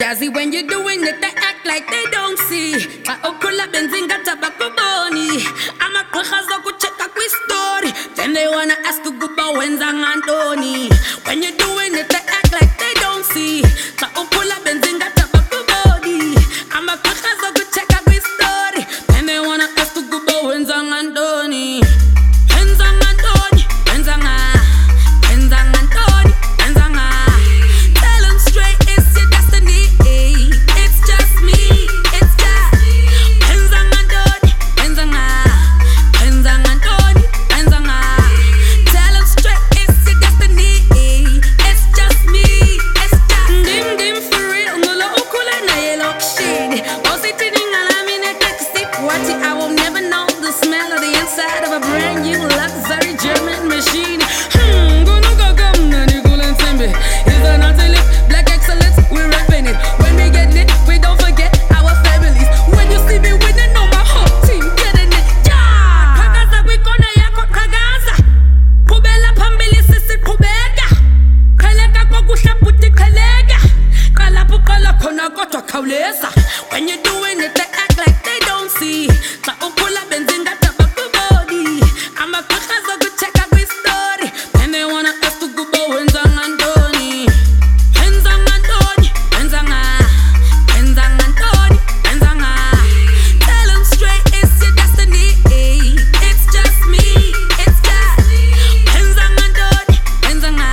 Jazzy, when you're doing it, they act like they don't see. Okula benzinga tabako boni. I'm a kwachazo kucheka kwi story. Then they wanna ask you guba wenzang Antoni. When you're doing it, they act like they don't see. Okula benzinga tabako boni. I'm a kwachazo kucheka kwi story. Then they wanna ask you guba wenzang Antoni. Wenzang Antoni, wenzanga. Wenzang Antoni, wenzanga. Tell 'em straight, it's your destiny. It's just me, it's just Wenzang Antoni, wenzanga. Wenzang Antoni, wenzanga. Tell 'em straight, it's your destiny. It's just me, it's just Dim dim for real, ngulo ukule na yellow shade. Ositini ngalamine taxi, watch it, I will never know the smell of the inside of a brand new luxury German machine. Is a naughty lip, black excellence, we're rapping it. When we get lit, we don't forget our families. When you see me winning, know my whole team getting it. Yeah, Kagaza, we gonna yako Kagaza. Kubela pambili sisi kubega. Kalega kwa kusha puti kalega. Kalapu kala kona goto kauleza. When you're doing it, they act like they don't see. Ta ukula benzinga tabaku body. I'm a Kagaza, go check out my story. And they wanna ask to go go Wenzang Antoni. Wenzang Antoni, wenzanga. Wenzang Antoni, wenzanga. Tell 'em straight, it's your destiny. It's just me, it's just Wenzang Antoni, wenzanga.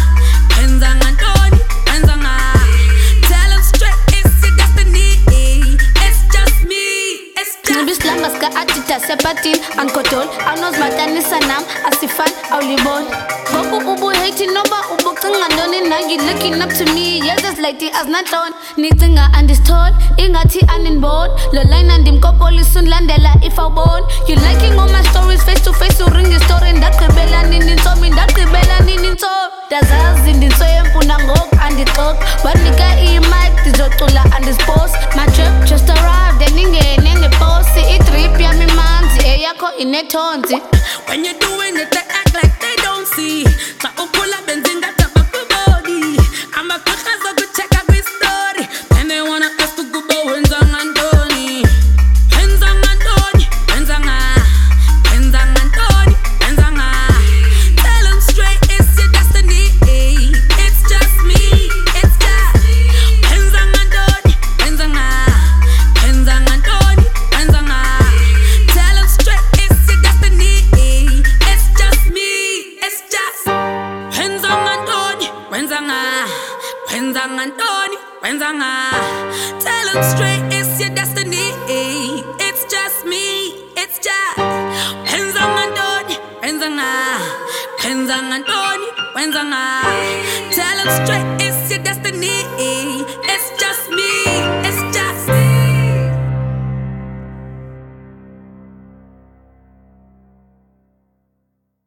Wenzang Antoni, wenzanga. Tell 'em straight, it's your destiny. It's just me, it's just Nibislangas ka atita sepatin Ankotol, aunos matani sanam Asifan, aulibon Goku ubu hating number ubu kangandoni. Now you looking up to me. Yes, it's like the as not on Nitinga and this tall Ingati and in board Lolain and dim kopoli soon landela if I born. You liking all my stories face to face. You ring the story in that kibela ninin so min that kibela ninin so. Dazaz in the so yempuna ngok and the talk. But nigga e mic tizotula and this post. My trip just arrived then nenge post. See it trip ya mi manzi eyako inetonzi. When you're doing it, they act like they don't see. Ta ukula benzinga tabaku body. I'm a Kagaza, go check out my story. And they wanna ask to go go Wenzang Antoni. Wenzang Antoni, wenzanga. Wenzang Antoni, wenzanga. Tell 'em straight, it's your destiny. It's just me, it's just Wenzang Antoni, wenzanga. Wenzang Antoni, wenzanga. Tell 'em straight, it's your destiny. It's just me, it's just Wenzang Antoni, wenzanga. Wenzang Antoni, wenzanga. Tell 'em straight, it's your destiny. It's just me, it's just Wenzang Antoni, wenzanga. Wenzang Antoni, wenzanga. Tell 'em straight, it's your destiny. It's